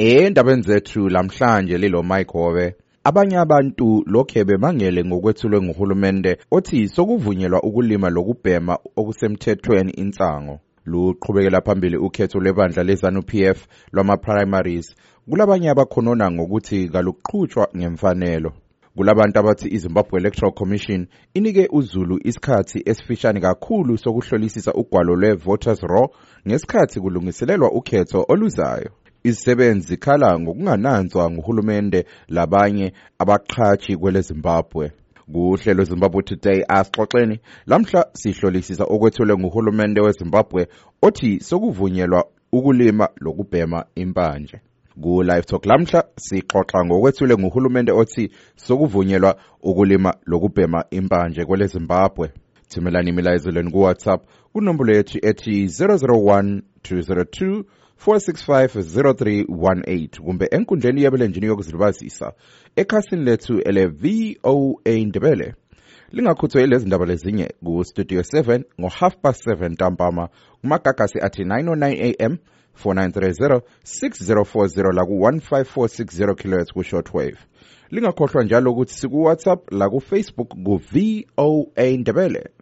Endabeni zethu lamhlanje lilo Mike Howe. Abanye abantu lokhe bemangele ngokwethulwe nguhulumende othi sokuvunyelwa ukulima lokubhema okusemthethweni insango. Luqhubekela phambili ukhetho lebandla leZANU-PF lwama-primaries. Kulabanye abakhonona ngokuthi kaluqhutshwa ngemfanelo. Kulabantu abathi iZimbabwe Electoral Commission inike uZulu isikhathi esifishane kakhulu sokuhlolisisa ugwalo lwe-voters roll ngesikhathi kulungiselelwa ukhetho oluzayo. Izisebenzi zikhala ngokungananzwa nguhulumende labanye abaqhashi kwele Zimbabwe. Kuhlelo Zimbabwe Today asixoxeni lamhla sihlolisisa okwethulwe nguhulumende weZimbabwe othi sokuvunyelwa ukulima lokubhema impanje. Ku live talk lamhla sixoxa ngokwethulwe nguhulumende othi sokuvunyelwa ukulima lokubhema impanje kwele Zimbabwe. Thimelani imilayezelo ku WhatsApp kunombolo yethu ethi 001 202 4650318 kumbe enkundleni yabelenjini yokuzilibazisa ekhasini lethu ele VOA Ndebele. Lingakhuthwe lezi ndaba lezinye ku Studio 7 ngo 7:30 ntambama kumagagasi athi 909 AM 4930 6040 la ku 15460 kHz ku shortwave. Lingakhohlwa njalo ukuthi siku WhatsApp la ku Facebook ku VOA Ndebele.